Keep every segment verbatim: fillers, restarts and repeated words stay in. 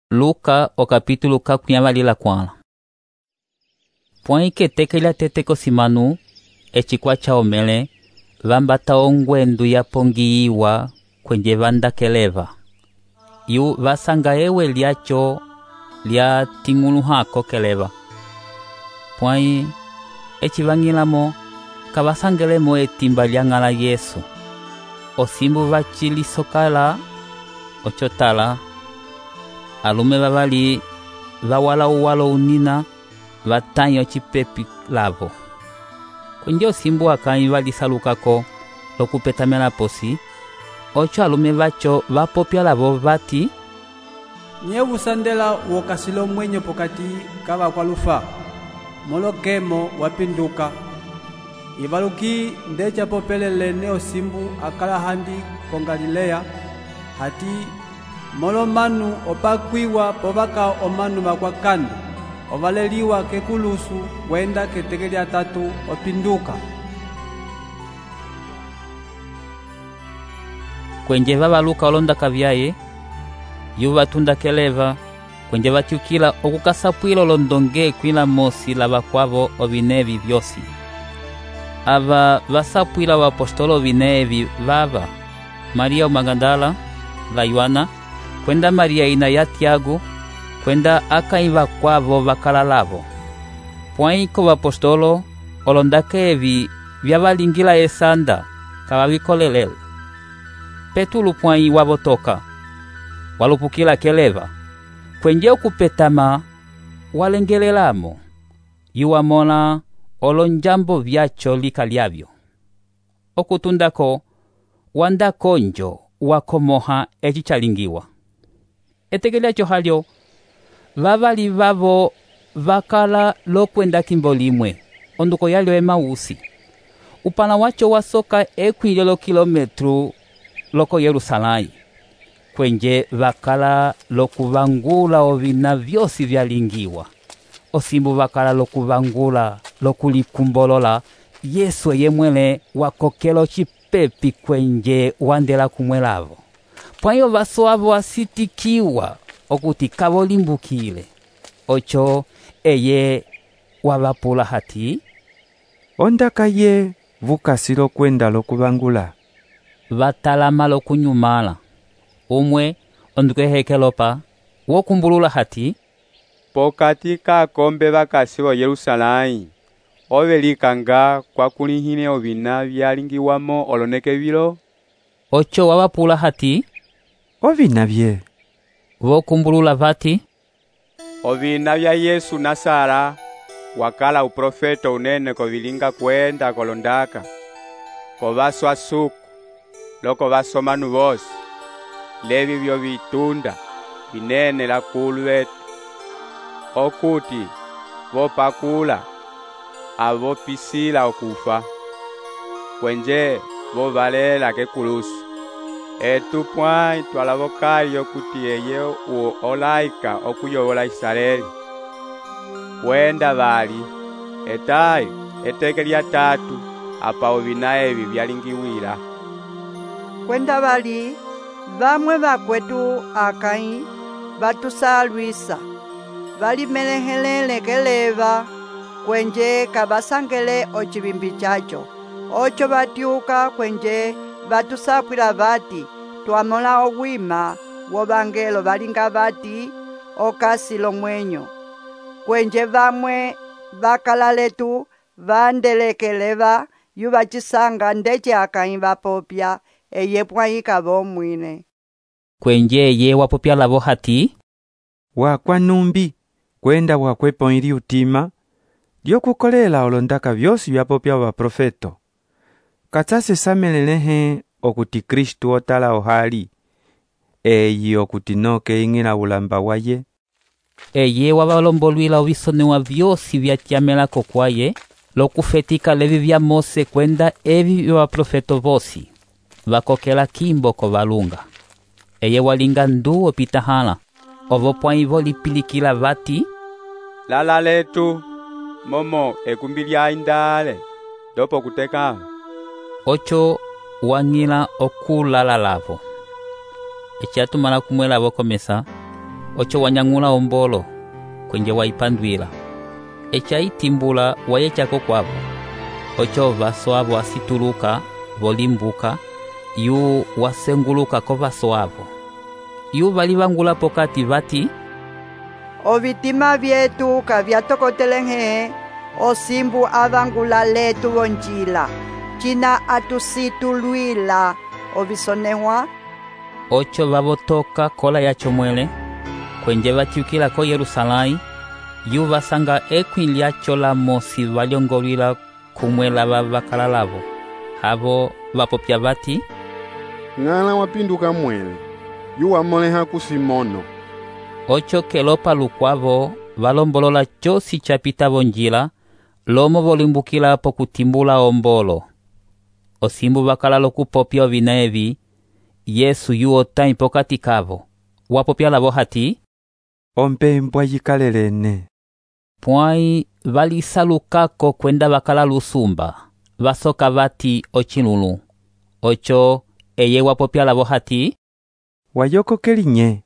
Luka o capítulo kakunyavali la kwana. Pwai que tekela teteko simanu, echikwa cha omele, vambata ongwendu ya pongiiwa kwenye vanda keleva. Yu vasanga ewe liacho lia tingulu hako keleva. Pwai echivangilamo kavasangelemo etimba liangala Yesu. Osimbu vachilisokala ochotala. Alume vavali vawala uwalo unina vatanyo chipepi lavo. Kwenye osimbu akai valisalukako lokupetamela posi. Ocho alume vacho vapopya lavo vati Nyevu sandela wokasilo mwenye pokati kava kwa lufa. Molokemo wapinduka. Ivaluki ndecha popelele ne osimbu akala handi kongalilea. Hati molo manu opakwiwa povaka omanu makwakandi. Ovaleliwa kekulusu wenda ketekeli atatu opinduka. Kwenye vavaluka olonda kavyaye, yu vatunda keleva, kwenye vachukila okukasapwila olondonge kwila mosi lava kwavo ovinevi vyosi. Ava vasapwila wa apostolo vinevi vava, Maria Magdala, la Yohana, kwenda Maria ina ya Tiago, kwenda akaiva kwavo vakalalavo. Pwaiko wa apostolo olondake evi vyavalingila esanda kavavikolelele. Petulu pwai wavotoka, walupukila keleva, kwenye okupetama walengelelamo, yuwamona olonjambo vyacho likaliavyo. Okutundako, wanda konjo wakomoha echichalingiwa. Etegeliacho halyo, vavali vavo vakala lokwenda kimbolimwe, onduko yalyo Emausi. Upana wacho wasoka ekwilelo kilometru loko Yerusalai, kwenye vakala lokuvangula ovina vyosi vyalingiwa. Osimbu vakala lokuvangula lokulikumbolola Yesu yemwele wakokelo chipepi kwenye wandela kumwelavo. Pwayo vasoavo asitikiwa okuti kavolimbukile. Ocho eye wavapula hati ondaka ye vukasilo kwenda lokuvangula. Vatalama lokunyumala. Umwe ondukehekelopa wokumbulula hati pokati kakombe vakasi wa Yerusalai ovelikanga kwa kulihine ovina vyalingiwamo oloneke vilo. Ocho wavapula hati ovina vye. Vokumbulula vati ovina vya Yesu Nasara wakala uprofeto unene kovilinga kwenda kolondaka kovaswa suku loko vasomanu vosi levi vyo vitunda vinene la kuluvetu okuti vopakula avopisila okufa kwenje vovalela kekulusu etu pwai twalavokali okuti eye uo olaika okuyovola Israeli wenda vali etai etekeli ya tatu apa ovina evi vyalingiwila. Kwenda vali vamwe vakwetu akai vatusalwisa valimelehelele keleva kwenje kavasangele ochivimbi chacho. Ocho vatiuka kwenje vatusapwila vati twamola owima wovangelo valinga vati okasilo mwenyo. Kwenje vamwe vakalaletu vandelekeleva yuvachisanga ndeche akai vapopya eye pwaika vomwine. Kwenye ye wapopya lavo hati wakwa numbi kwenda wakwepo ili utima lyokukolela olondaka vyosi vyapopya wa profeto. Katsase samelelehe okuti Kristu otala ohali eyi okuti noke ingila ulamba waye. Eye wavalombolwila ovisonewa vyosi vyatiamelako kwaye lokufetika levi vya Mose kwenda evi vya profeto vosi vakokela kimbo kovalunga. Eye walinga ndu opitahala ovo pwaivo lipilikila vati lala letu momo ekumbilya indale dopo kuteka. Ocho wangila okulala lavo. Echatumala kumwela vokomesa ocho wanyang'ula ombolo kwenye waipandwila. Echa itimbula wayechako kwavo. Ocho vaso avo asituluka volimbuka yu wasenguluka ko vaso avo. Yu valivangula pokati vati, ovitima vyetu kavyatokotelenghe osimbu avangula letu vonjila china atusitulwila ovisonehwa. Ocho vavotoka kola yacho mwele kwenye vatiukila ko Yerusalai. Yu vasanga ekwin lyacho la mosi valyongolwila kumwela vavakala lavo. Havo vapopya vati, ng'ala wapinduka mwele yu wamoleha kusimono. Ocho kelopa lukwavo valombolola chosi chapita vonjila lomo volimbukila po kutimbula ombolo. Osimbu vakala lokupopya ovina evi, Yesu yu otai pokati kavo. Wapopya lavo hati, ompembwa yikalelene. Pwai valisalukako kwenda vakala lusumba. Vasoka vati ochilulu. Ocho eye wapopya lavo hati, wayokokeli nye.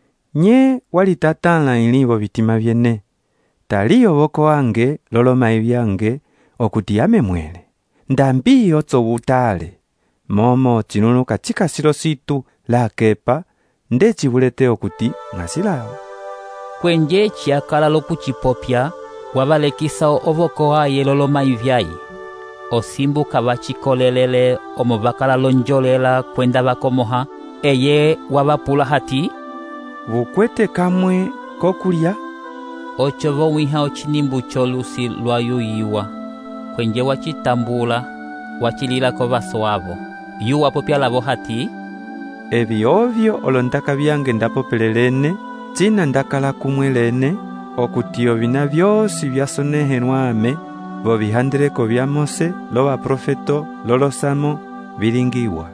Nye walitatala ilivo vitima vyene. Taliyo voko wange loloma evyange okutiyame mwele. Ndambi otso vutale. Momo chinunu kachika silo situ la kepa nde chivulete okuti ngasilao. Kwenje chiakala lokuchipopya wavalekisa ovoko aye loloma ivyayi. Osimbu kavachikolelele omovakala lonjolela kwenda vakomoha. Eye wavapula hati, vukwete kamwe kokulya. Ocho vowiha ochinimbu cholusi lwayuyiwa kwenje wachitambula wachilila ko vaso avo. Yu wapopya lavo hati, evi ovyo olondaka vyange ndapopelelene china ndakala kumwelene okutiyo vina vyosi vyasonehenwa ame vovihandeleko vya Mose lova profeto lolosamo vilingiwa.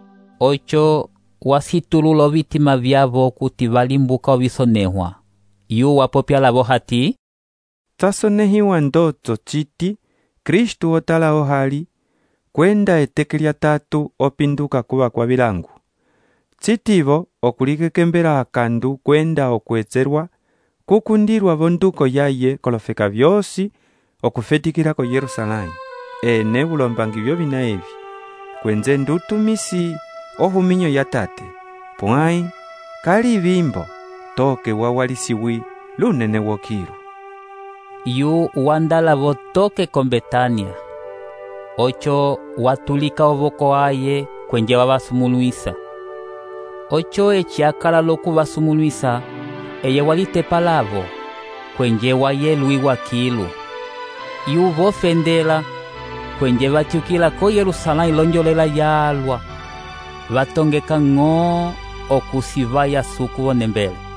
Ocho wasitululo vitima vyavo kuti valimbuka ovisonehwa. Yu wapopya lavo hati, tasonehiwa ndoto chiti Kristu otala ohali kwenda etekelya tatu opinduka kuva kwa vilangu. Chitivo okulikekembela akandu kwenda okwezerwa kukundirwa vonduko yaye kolofeka vyosi okufetikila ko Yerusalai. Ene vulombangi vyo vina evi kwenze ndutumisi ohuminyo ya tate. Pwai kali vimbo toke wawalisiwi lunene wokiru. Yu wandala votoke kombetania. Ocho watulika ovoko aye kwenje wavasumuluisa. Ocho echiakala loku vasumuluisa eye walitepa lavo kwenje wayelui wakilu. Yu vofendela kwenje vatiukila ko Yerusalai lonjolela yalwa. Vatongeka ng'o okusivaya suku vonembele.